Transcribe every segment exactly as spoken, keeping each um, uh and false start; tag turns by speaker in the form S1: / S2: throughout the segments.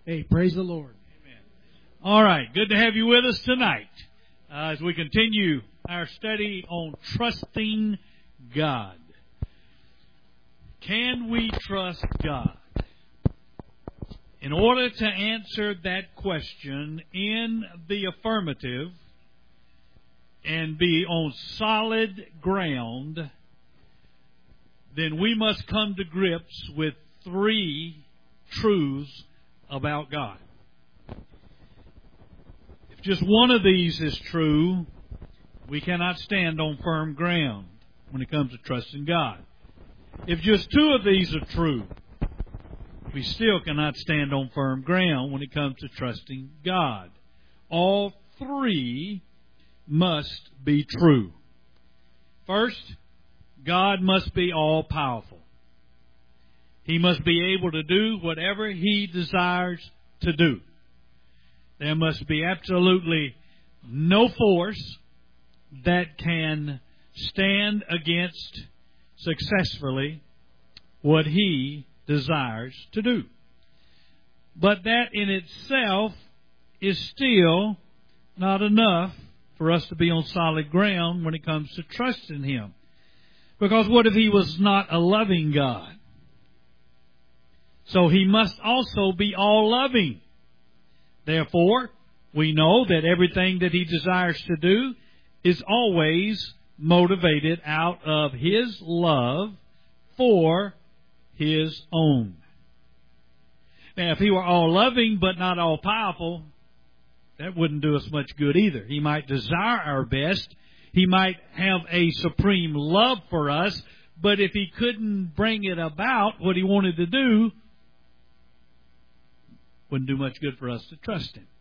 S1: Hey, praise the Lord.
S2: Amen. All right, good to have you with us tonight uh, as we continue our study on trusting God. Can we trust God? In order to answer that question in the affirmative and be on solid ground, then we must come to grips with three truths about God. If just one of these is true, we cannot stand on firm ground when it comes to trusting God. If just two of these are true, we still cannot stand on firm ground when it comes to trusting God. All three must be true. First, God must be all-powerful. He must be able to do whatever He desires to do. There must be absolutely no force that can stand against successfully what He desires to do. But that in itself is still not enough for us to be on solid ground when it comes to trusting Him. Because what if He was not a loving God? So He must also be all-loving. Therefore, we know that everything that He desires to do is always motivated out of His love for His own. Now, if He were all-loving but not all-powerful, that wouldn't do us much good either. He might desire our best. He might have a supreme love for us, but if He couldn't bring it about, what He wanted to do, wouldn't do much good for us to trust Him.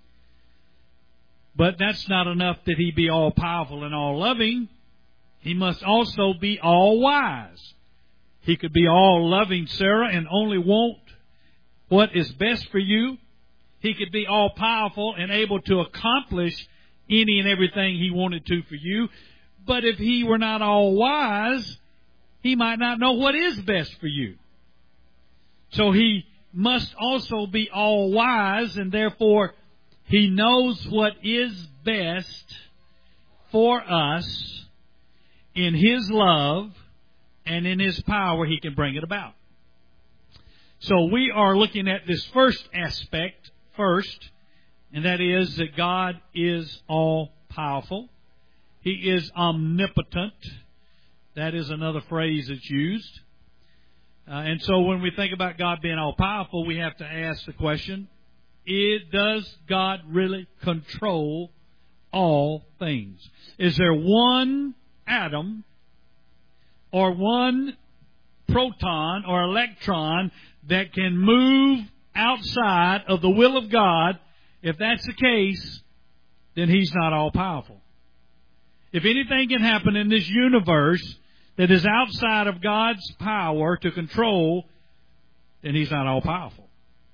S2: But that's not enough that He be all-powerful and all-loving. He must also be all-wise. He could be all-loving, Sarah, and only want what is best for you. He could be all-powerful and able to accomplish any and everything He wanted to for you. But if He were not all-wise, He might not know what is best for you. So He must also be all-wise, and therefore He knows what is best for us. In His love and in His power, He can bring it about. So we are looking at this first aspect first, and that is that God is all-powerful. He is omnipotent. That is another phrase that's used. Uh, and so when we think about God being all-powerful, we have to ask the question, it, does God really control all things? Is there one atom or one proton or electron that can move outside of the will of God? If that's the case, then He's not all-powerful. If anything can happen in this universe that is outside of God's power to control, then He's not all-powerful.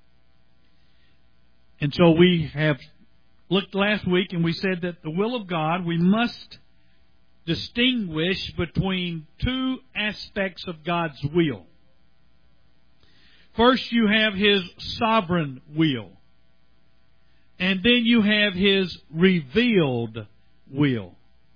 S2: And so we have looked last week and we said that the will of God, we must distinguish between two aspects of God's will. First, you have His sovereign will. And then you have His revealed will.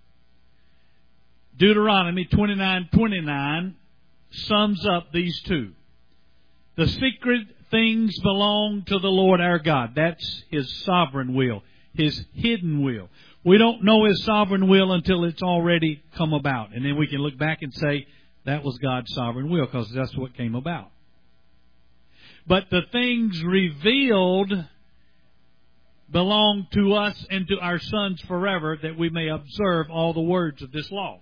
S2: Deuteronomy twenty-nine twenty-nine sums up these two. The secret things belong to the Lord our God. That's His sovereign will, His hidden will. We don't know His sovereign will until it's already come about. And then we can look back and say, that was God's sovereign will, because that's what came about. But the things revealed belong to us and to our sons forever, that we may observe all the words of this law.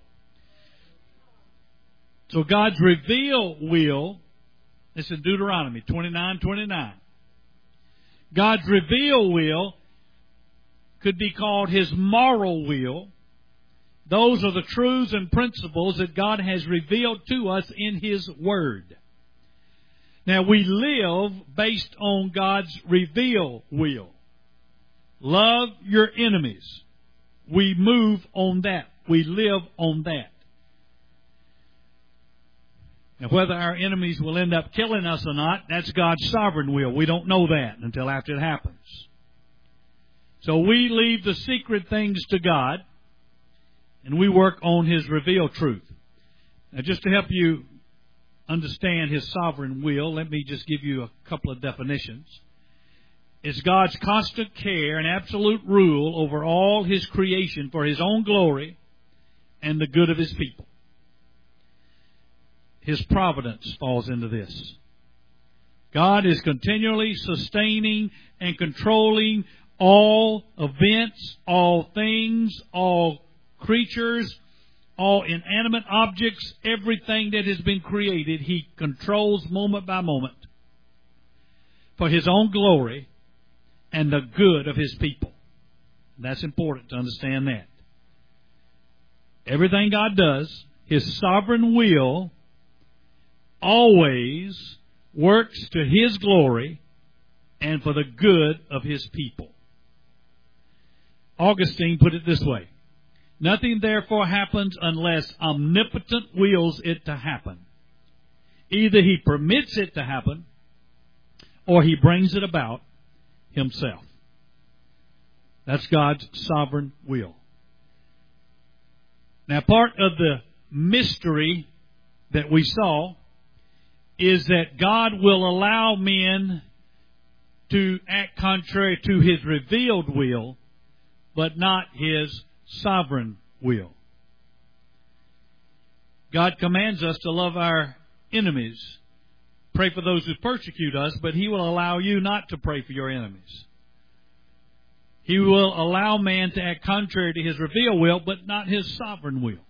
S2: So God's revealed will, this is Deuteronomy twenty-nine twenty-nine. God's revealed will could be called His moral will. Those are the truths and principles that God has revealed to us in His Word. Now, we live based on God's revealed will. Love your enemies. We move on that. We live on that. Now, whether our enemies will end up killing us or not, that's God's sovereign will. We don't know that until after it happens. So we leave the secret things to God, and we work on His revealed truth. Now, just to help you understand His sovereign will, let me just give you a couple of definitions. It's God's constant care and absolute rule over all His creation for His own glory and the good of His people. His providence falls into this. God is continually sustaining and controlling all events, all things, all creatures, all inanimate objects, everything that has been created, He controls moment by moment for His own glory and the good of His people. That's important to understand that. Everything God does, His sovereign will always works to His glory and for the good of His people. Augustine put it this way: nothing therefore happens unless omnipotent wills it to happen. Either He permits it to happen or He brings it about Himself. That's God's sovereign will. Now, part of the mystery that we saw is that God will allow men to act contrary to His revealed will, but not His sovereign will. God commands us to love our enemies, pray for those who persecute us, but He will allow you not to pray for your enemies. He will allow man to act contrary to His revealed will, but not His sovereign will.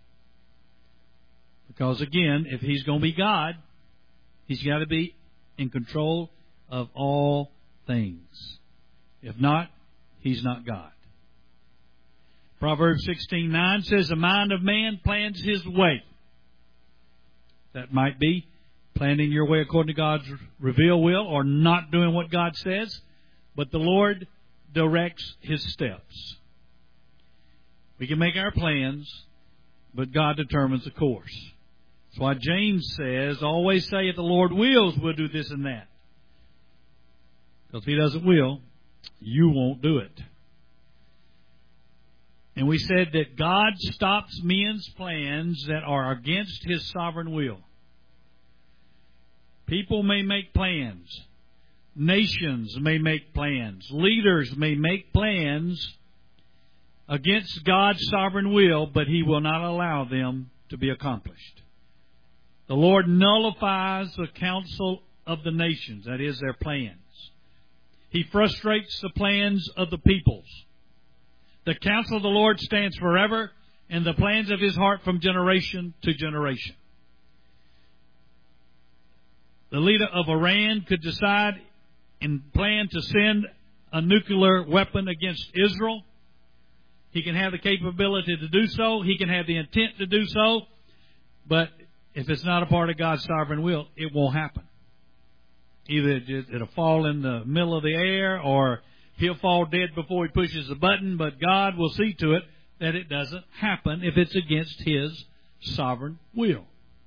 S2: Because again, if He's going to be God, He's got to be in control of all things. If not, He's not God. Proverbs sixteen nine says, the mind of man plans his way. That might be planning your way according to God's revealed will or not doing what God says, but the Lord directs His steps. We can make our plans, but God determines the course. That's why James says, always say, if the Lord wills, we'll do this and that. Because if He doesn't will, you won't do it. And we said that God stops men's plans that are against His sovereign will. People may make plans. Nations may make plans. Leaders may make plans against God's sovereign will, but He will not allow them to be accomplished. The Lord nullifies the counsel of the nations, that is, their plans. He frustrates the plans of the peoples. The counsel of the Lord stands forever, and the plans of His heart from generation to generation. The leader of Iran could decide and plan to send a nuclear weapon against Israel. He can have the capability to do so. He can have the intent to do so. But if it's not a part of God's sovereign will, it won't happen. Either it'll fall in the middle of the air, or he'll fall dead before he pushes the button, but God will see to it that it doesn't happen if it's against His sovereign will.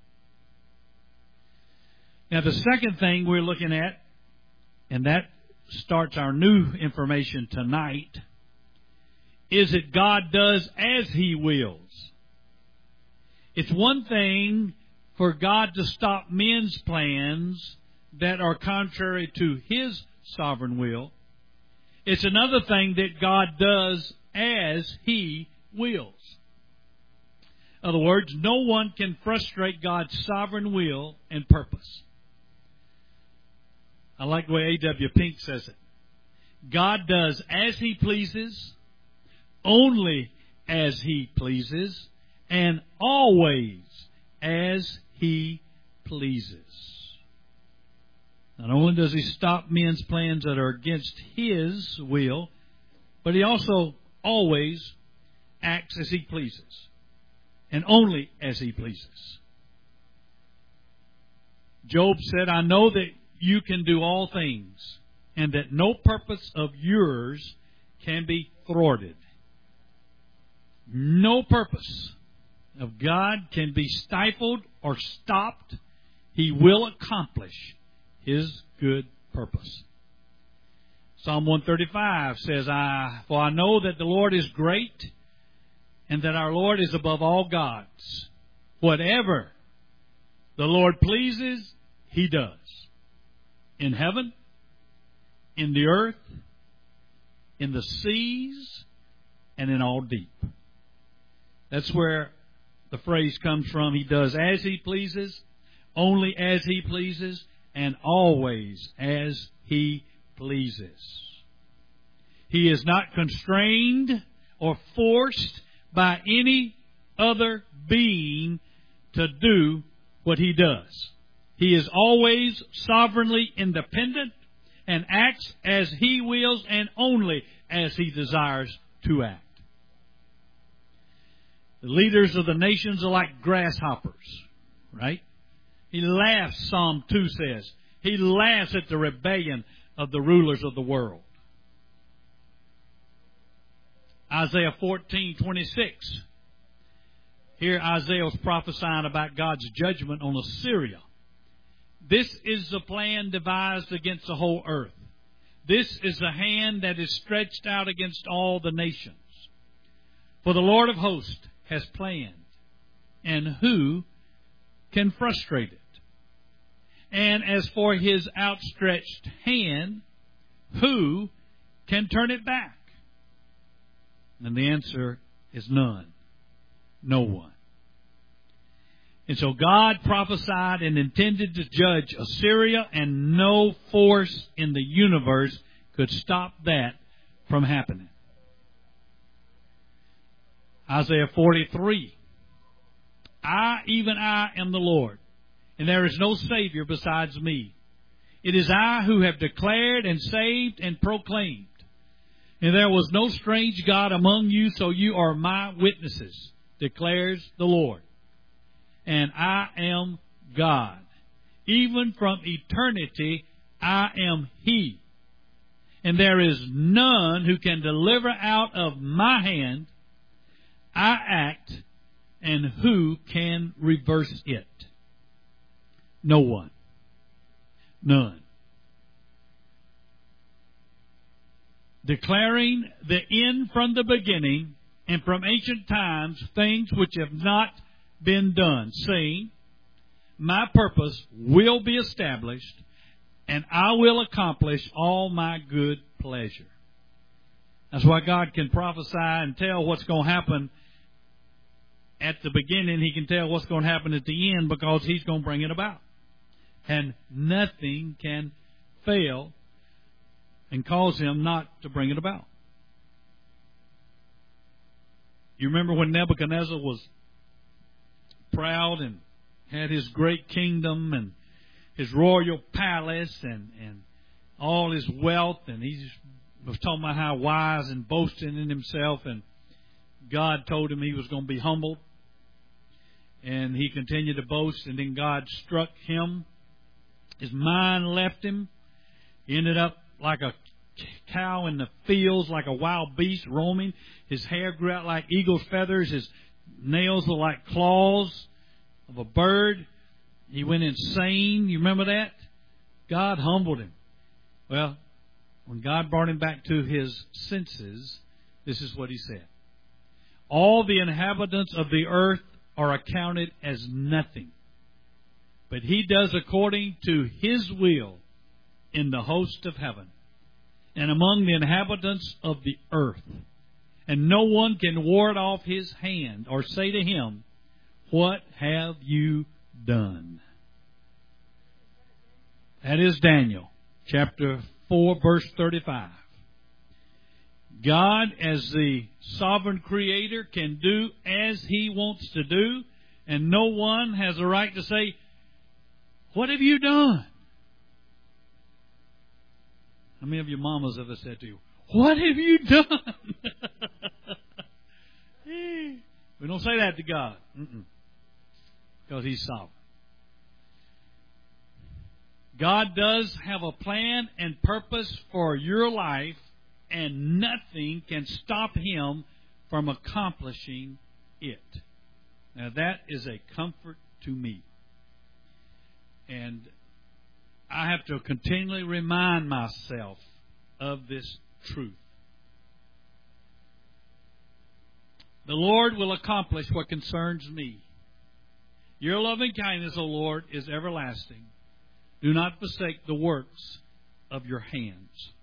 S2: Now, the second thing we're looking at, and that starts our new information tonight, is that God does as He wills. It's one thing for God to stop men's plans that are contrary to His sovereign will. It's another thing that God does as He wills. In other words, no one can frustrate God's sovereign will and purpose. I like the way A W Pink says it. God does as He pleases, only as He pleases, and always as He pleases. Not only does He stop men's plans that are against His will, but He also always acts as He pleases, and only as He pleases. Job said, I know that you can do all things, and that no purpose of yours can be thwarted. No purpose of God can be stifled or stopped He will accomplish His good purpose. Psalm one thirty-five says, I, For I know that the Lord is great, and that our Lord is above all gods. Whatever the Lord pleases, He does. In heaven, in the earth, in the seas, and in all deep. That's where the phrase comes from. He does as He pleases, only as He pleases, and always as He pleases. He is not constrained or forced by any other being to do what He does. He is always sovereignly independent and acts as He wills and only as He desires to act. The leaders of the nations are like grasshoppers, right? He laughs, Psalm two says. He laughs at the rebellion of the rulers of the world. Isaiah fourteen twenty-six. Here Isaiah was prophesying about God's judgment on Assyria. This is the plan devised against the whole earth. This is the hand that is stretched out against all the nations. For the Lord of hosts has planned, and who can frustrate it? And as for His outstretched hand, who can turn it back? And the answer is none. No one. And so God prophesied and intended to judge Assyria, and no force in the universe could stop that from happening. Isaiah forty-three. I, even I, am the Lord, and there is no Savior besides me. It is I who have declared and saved and proclaimed. And there was no strange God among you, so you are my witnesses, declares the Lord. And I am God. Even from eternity, I am He. And there is none who can deliver out of my hand. I act, and who can reverse it? No one. None. Declaring the end from the beginning, and from ancient times, things which have not been done, saying, my purpose will be established, and I will accomplish all my good pleasure. That's why God can prophesy and tell what's going to happen at the beginning. He can tell what's going to happen at the end, because He's going to bring it about. And nothing can fail and cause Him not to bring it about. You remember when Nebuchadnezzar was proud and had his great kingdom and his royal palace and, and all his wealth, and he was talking about how wise and boasting in himself, and God told him he was going to be humbled, and he continued to boast, and then God struck him. His mind left him. He ended up like a cow in the fields, like a wild beast roaming. His hair grew out like eagle's feathers. His nails were like claws of a bird. He went insane. You remember that? God humbled him. Well, when God brought him back to his senses, this is what He said. All the inhabitants of the earth are accounted as nothing, but He does according to His will in the host of heaven and among the inhabitants of the earth. And no one can ward off His hand or say to Him, what have you done? That is Daniel chapter four, verse thirty-five. God, as the sovereign creator, can do as He wants to do, and no one has a right to say, what have you done? How many of your mamas ever said to you, what have you done? We don't say that to God. Mm-mm. Because He's sovereign. God does have a plan and purpose for your life, and nothing can stop Him from accomplishing it. Now that is a comfort to me. And I have to continually remind myself of this truth. The Lord will accomplish what concerns me. Your loving kindness, O Lord, is everlasting. Do not forsake the works of your hands.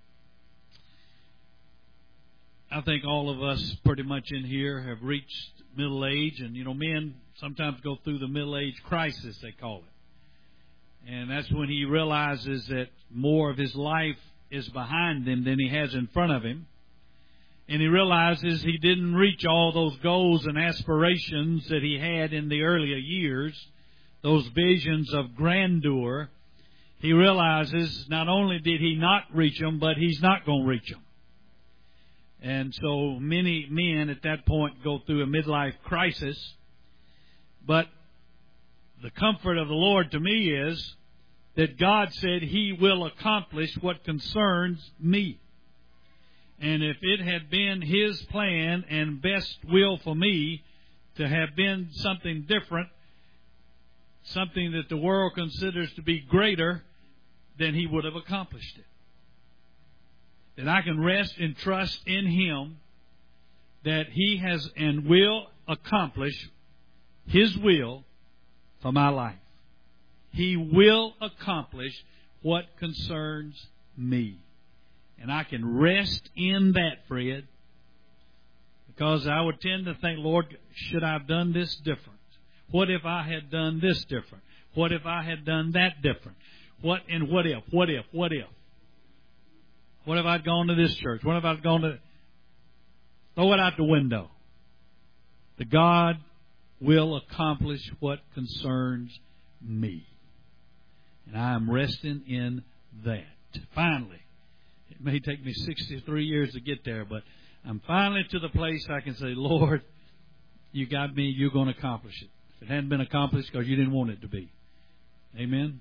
S2: I think all of us pretty much in here have reached middle age. And, you know, men sometimes go through the middle age crisis, they call it. And that's when he realizes that more of his life is behind him than he has in front of him. And he realizes he didn't reach all those goals and aspirations that he had in the earlier years, those visions of grandeur. He realizes not only did he not reach them, but he's not going to reach them. And so many men at that point go through a midlife crisis. But the comfort of the Lord to me is that God said He will accomplish what concerns me. And if it had been His plan and best will for me to have been something different, something that the world considers to be greater, then He would have accomplished it. That I can rest and trust in Him that He has and will accomplish His will for my life. He will accomplish what concerns me. And I can rest in that, Fred, because I would tend to think, Lord, should I have done this different? What if I had done this different? What if I had done that different? What and what if? What if? What if? What if I'd gone to this church? What if I'd gone to... Throw it out the window. The God will accomplish what concerns me. And I am resting in that. Finally, it may take me sixty-three years to get there, but I'm finally to the place I can say, Lord, you got me, you're going to accomplish it. If it hadn't been accomplished because you didn't want it to be. Amen?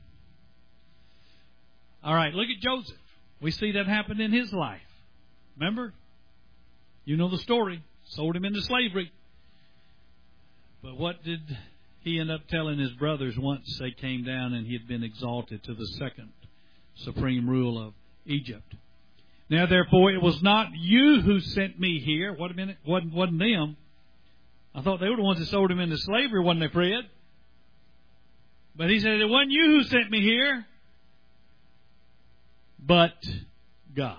S2: All right, look at Joseph. We see that happen in his life. Remember? You know the story. Sold him into slavery. But what did he end up telling his brothers once they came down and he had been exalted to the second supreme rule of Egypt? Now, therefore, it was not you who sent me here. What a minute. Wasn't, wasn't them. I thought they were the ones that sold him into slavery, wasn't they, Fred? But he said, it wasn't you who sent me here, but God.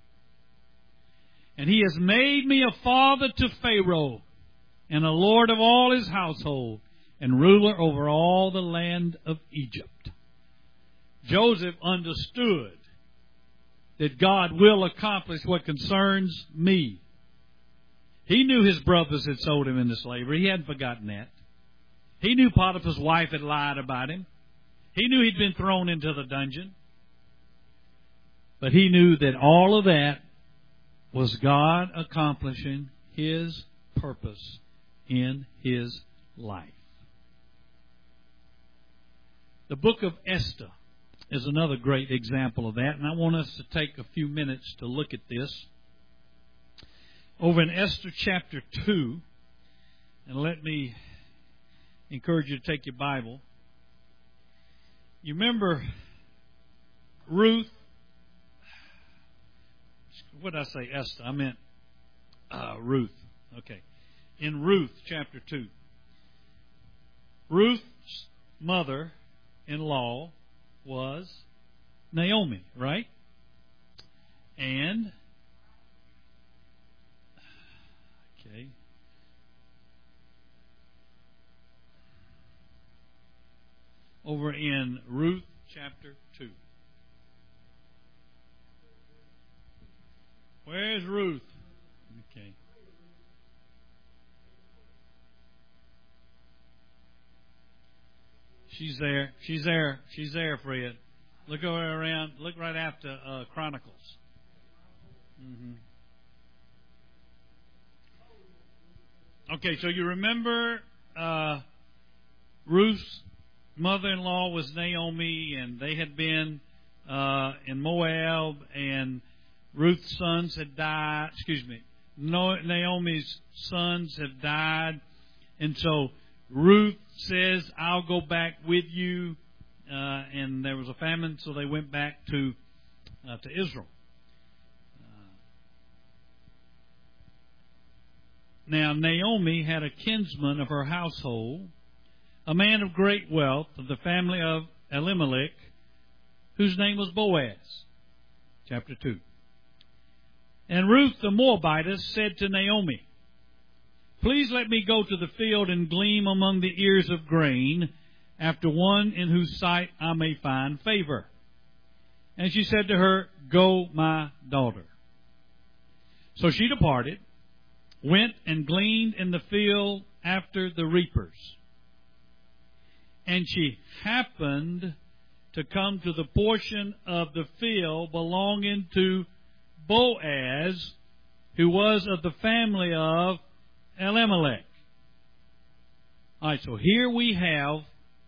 S2: And He has made me a father to Pharaoh, and a lord of all his household, and ruler over all the land of Egypt. Joseph understood that God will accomplish what concerns me. He knew his brothers had sold him into slavery. He hadn't forgotten that. He knew Potiphar's wife had lied about him. He knew he'd been thrown into the dungeon. But he knew that all of that was God accomplishing His purpose in his life. The book of Esther is another great example of that, and I want us to take a few minutes to look at this. Over in Esther chapter two, and let me encourage you to take your Bible. You remember Ruth, what did I say, Esther? I meant uh, Ruth. Okay. In Ruth chapter two, Ruth's mother-in-law was Naomi, right? And, okay, over in Ruth chapter two. Where's Ruth? Okay. She's there. She's there. She's there, Fred. Look over around. Look right after uh, Chronicles. Mm-hmm. Okay, so you remember uh, Ruth's mother-in-law was Naomi, and they had been uh, in Moab, and Ruth's sons had died. Excuse me. Naomi's sons have died. And so Ruth says, I'll go back with you. uh, and there was a famine, so they went back to uh, to Israel. Uh, now Naomi had a kinsman of her household, a man of great wealth of the family of Elimelech, whose name was Boaz. Chapter two. And Ruth the Moabitess said to Naomi, Please let me go to the field and glean among the ears of grain, after one in whose sight I may find favor. And she said to her, Go, my daughter. So she departed, went and gleaned in the field after the reapers. And she happened to come to the portion of the field belonging to Boaz, who was of the family of Elimelech. All right, so here we have,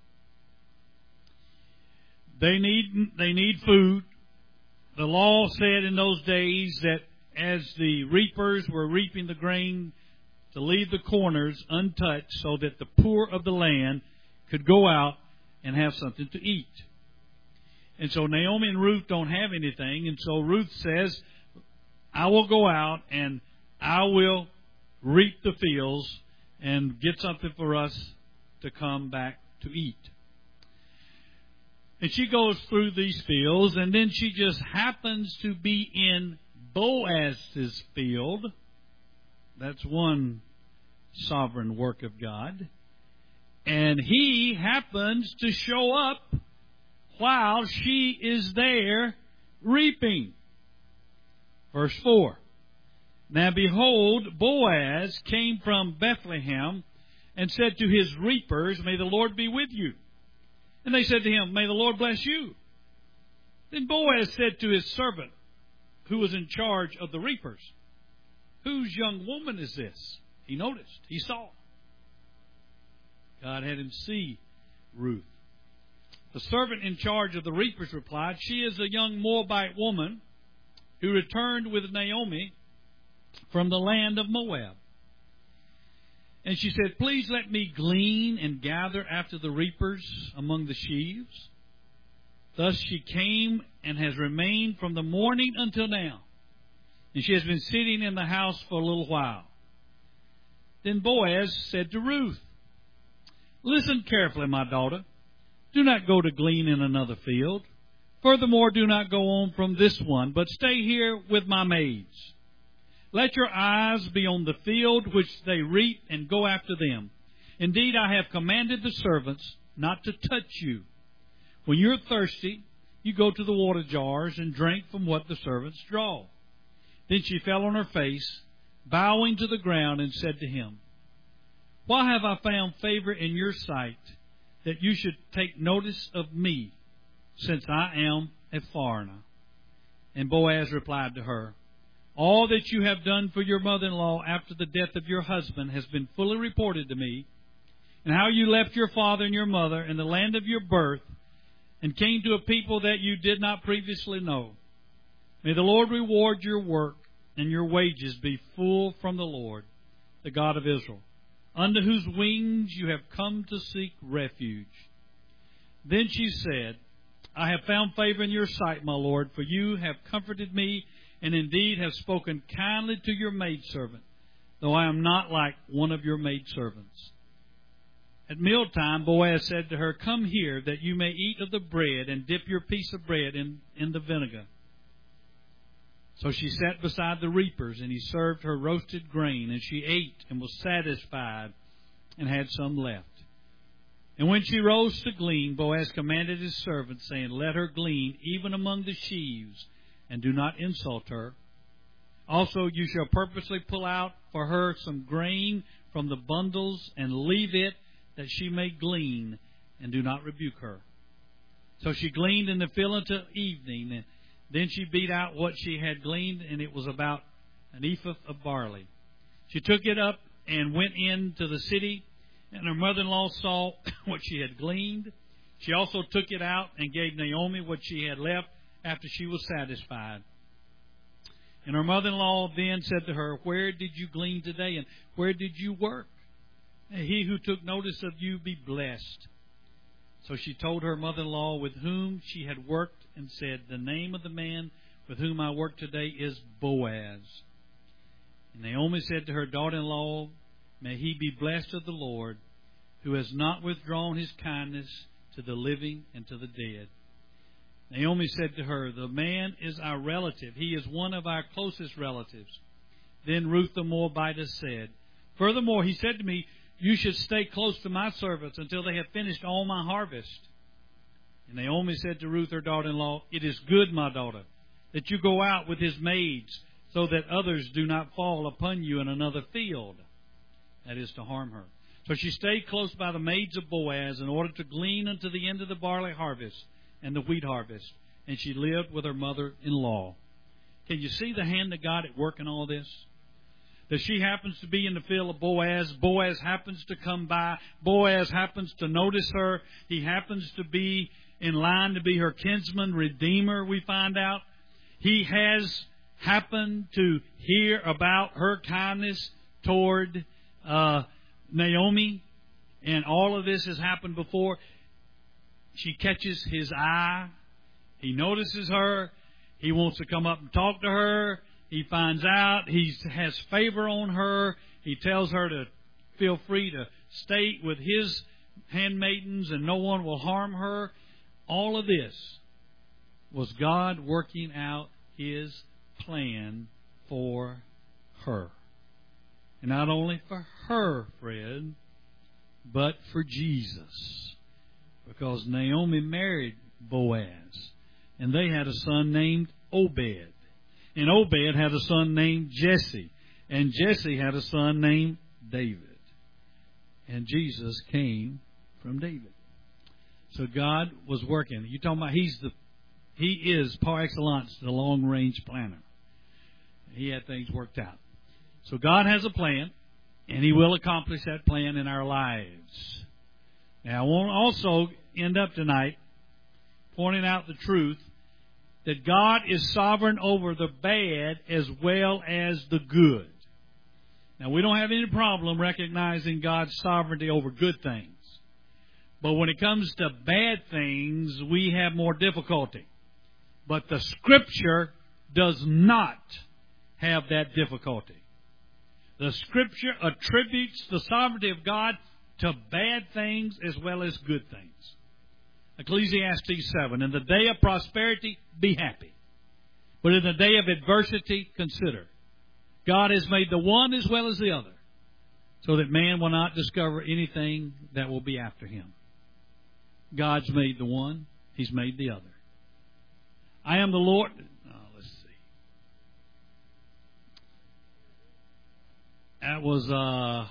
S2: they need they need food. The law said in those days that as the reapers were reaping the grain, to leave the corners untouched so that the poor of the land could go out and have something to eat. And so Naomi and Ruth don't have anything, and so Ruth says, I will go out and I will reap the fields and get something for us to come back to eat. And she goes through these fields, and then she just happens to be in Boaz's field. That's one sovereign work of God. And he happens to show up while she is there reaping. Verse four. Now behold, Boaz came from Bethlehem and said to his reapers, May the Lord be with you. And they said to him, May the Lord bless you. Then Boaz said to his servant, who was in charge of the reapers, Whose young woman is this? He noticed. He saw. God had him see Ruth. The servant in charge of the reapers replied, She is a young Moabite woman who returned with Naomi from the land of Moab. And she said, Please let me glean and gather after the reapers among the sheaves. Thus she came and has remained from the morning until now. And she has been sitting in the house for a little while. Then Boaz said to Ruth, Listen carefully, my daughter. Do not go to glean in another field. Furthermore, do not go on from this one, but stay here with my maids. Let your eyes be on the field which they reap, and go after them. Indeed, I have commanded the servants not to touch you. When you're thirsty, you go to the water jars and drink from what the servants draw. Then she fell on her face, bowing to the ground, and said to him, Why have I found favor in your sight, that you should take notice of me, since I am a foreigner? And Boaz replied to her, All that you have done for your mother-in-law after the death of your husband has been fully reported to me, and how you left your father and your mother in the land of your birth, and came to a people that you did not previously know. May the Lord reward your work, and your wages be full from the Lord, the God of Israel, under whose wings you have come to seek refuge. Then she said, I have found favor in your sight, my Lord, for you have comforted me, and indeed have spoken kindly to your maidservant, though I am not like one of your maidservants. At mealtime, Boaz said to her, Come here, that you may eat of the bread, and dip your piece of bread in, in the vinegar. So she sat beside the reapers, and he served her roasted grain, and she ate and was satisfied, and had some left. And when she rose to glean, Boaz commanded his servant, saying, Let her glean even among the sheaves, and do not insult her. Also you shall purposely pull out for her some grain from the bundles, and leave it, that she may glean, and do not rebuke her. So she gleaned in the field until evening, and then she beat out what she had gleaned, and it was about an ephah of barley. She took it up and went into the city, and her mother-in-law saw what she had gleaned. She also took it out and gave Naomi what she had left after she was satisfied. And her mother-in-law then said to her, Where did you glean today, and where did you work? He who took notice of you be blessed. So she told her mother-in-law with whom she had worked and said, "The name of the man with whom I work today is Boaz." And Naomi said to her daughter-in-law, "May he be blessed of the Lord, who has not withdrawn his kindness to the living and to the dead." Naomi said to her, "The man is our relative. He is one of our closest relatives." Then Ruth the Moabitess said, "Furthermore, he said to me, 'You should stay close to my servants until they have finished all my harvest.'" And Naomi said to Ruth, her daughter-in-law, "It is good, my daughter, that you go out with his maids, so that others do not fall upon you in another field," that is, to harm her. So she stayed close by the maids of Boaz in order to glean unto the end of the barley harvest and the wheat harvest. And she lived with her mother-in-law. Can you see the hand of God at work in all this? That she happens to be in the field of Boaz. Boaz happens to come by. Boaz happens to notice her. He happens to be in line to be her kinsman redeemer, we find out. He has happened to hear about her kindness toward uh, Naomi. And all of this has happened before. She catches his eye. He notices her. He wants to come up and talk to her. He finds out he has favor on her. He tells her to feel free to stay with his handmaidens and no one will harm her. All of this was God working out His plan for her. And not only for her, Fred, but for Jesus. Because Naomi married Boaz. And they had a son named Obed. And Obed had a son named Jesse. And Jesse had a son named David. And Jesus came from David. So God was working. You're talking about He's the He is par excellence the long range planner. He had things worked out. So God has a plan, and He will accomplish that plan in our lives. Now I want to also end up tonight pointing out the truth that God is sovereign over the bad as well as the good. Now, we don't have any problem recognizing God's sovereignty over good things. But when it comes to bad things, we have more difficulty. But the Scripture does not have that difficulty. The Scripture attributes the sovereignty of God to bad things as well as good things. Ecclesiastes seven, "In the day of prosperity, be happy. But in the day of adversity, consider. God has made the one as well as the other, so that man will not discover anything that will be after him." God's made the one. He's made the other. I am the Lord. Oh, let's see. That was uh,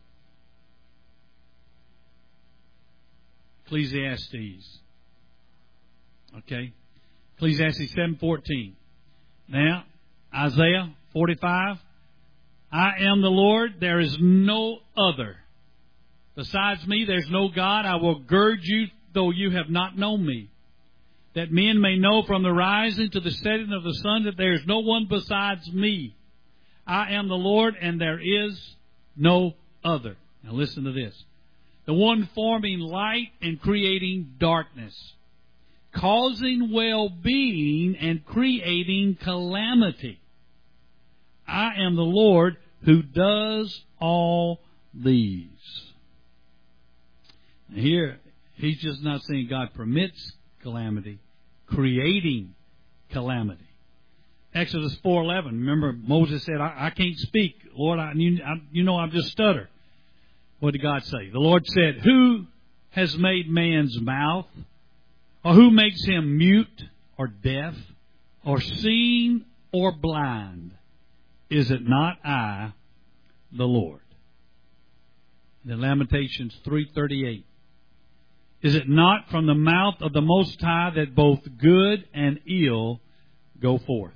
S2: Ecclesiastes. Okay. Ecclesiastes seven fourteen. Now, Isaiah forty-five. "I am the Lord, there is no other. Besides me, there's no God. I will gird you, though you have not known me, that men may know from the rising to the setting of the sun that there is no one besides me. I am the Lord, and there is no other." Now listen to this. "The one forming light and creating darkness, causing well-being and creating calamity. I am the Lord who does all these." Now here, He's just not saying God permits calamity, creating calamity. Exodus four eleven. Remember, Moses said, I, I can't speak. Lord, I, you, I, you know I'm just stutter. What did God say? The Lord said, "Who has made man's mouth? Or who makes him mute or deaf or seeing or blind? Is it not I, the Lord?" In Lamentations three thirty-eight. "Is it not from the mouth of the Most High that both good and ill go forth?"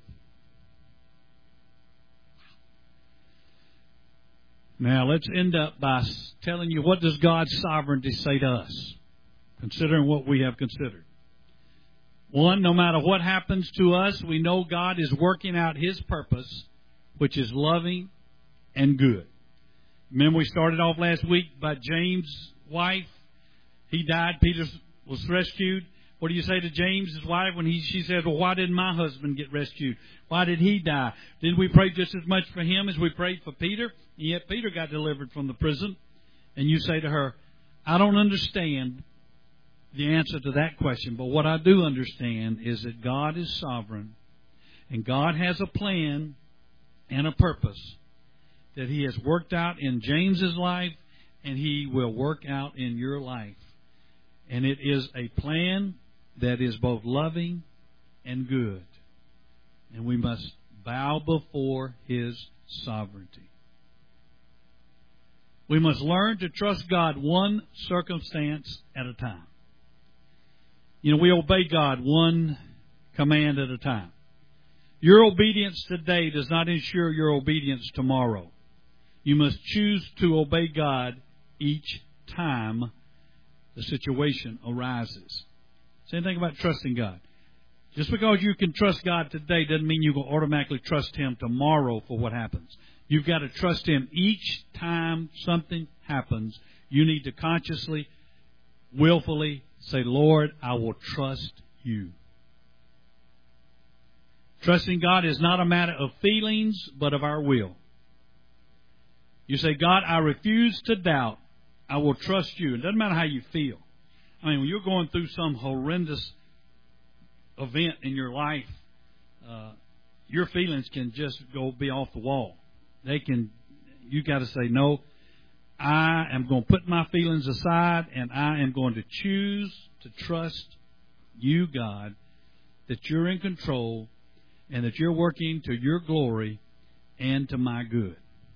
S2: Now let's end up by telling you, what does God's sovereignty say to us, considering what we have considered. One, no matter what happens to us, we know God is working out His purpose, which is loving and good. Remember, we started off last week by James' wife. He died. Peter's was rescued. What do you say to James, his wife, when he she said, well, why didn't my husband get rescued? Why did he die? Didn't we pray just as much for him as we prayed for Peter? And yet Peter got delivered from the prison. And you say to her, I don't understand the answer to that question, but what I do understand is that God is sovereign, and God has a plan and a purpose that He has worked out in James's life, and He will work out in your life. And it is a plan that is both loving and good. And we must bow before His sovereignty. We must learn to trust God one circumstance at a time. You know, we obey God one command at a time. Your obedience today does not ensure your obedience tomorrow. You must choose to obey God each time the situation arises. Same thing about trusting God. Just because you can trust God today doesn't mean you will automatically trust Him tomorrow for what happens. You've got to trust Him each time something happens. You need to consciously, willfully say, Lord, I will trust You. Trusting God is not a matter of feelings, but of our will. You say, God, I refuse to doubt. I will trust You. It doesn't matter how you feel. I mean, when you're going through some horrendous event in your life, uh, your feelings can just go be off the wall. They can, you got to say, no, I am going to put my feelings aside, and I am going to choose to trust You, God, that You're in control and that You're working to Your glory and to my good.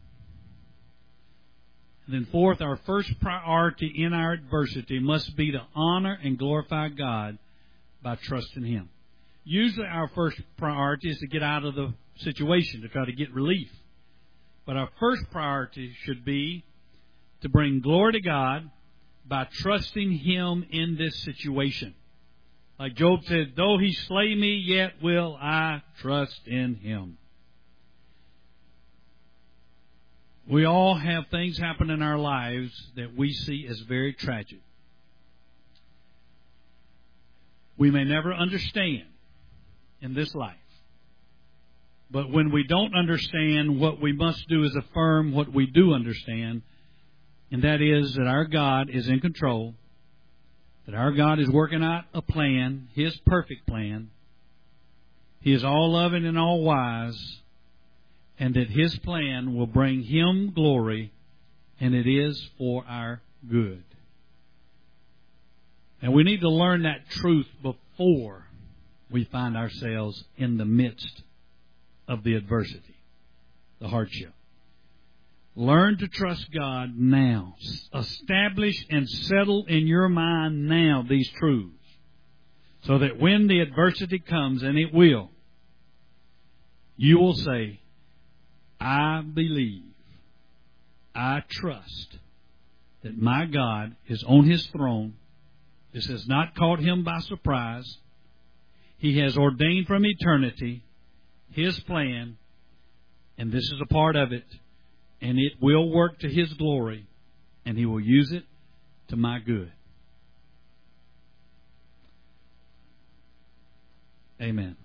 S2: And then fourth, our first priority in our adversity must be to honor and glorify God by trusting Him. Usually our first priority is to get out of the situation, to try to get relief. But our first priority should be to bring glory to God by trusting Him in this situation. Like Job said, though He slay me, yet will I trust in Him. We all have things happen in our lives that we see as very tragic. We may never understand in this life. But when we don't understand, what we must do is affirm what we do understand, and that is that our God is in control, that our God is working out a plan, His perfect plan. He is all loving and all wise, and that His plan will bring Him glory, and it is for our good. And we need to learn that truth before we find ourselves in the midst of the adversity, the hardship. Learn to trust God now. Establish and settle in your mind now these truths, so that when the adversity comes, and it will, you will say, I believe, I trust that my God is on His throne. This has not caught Him by surprise. He has ordained from eternity His plan, and this is a part of it, and it will work to His glory, and He will use it to my good. Amen.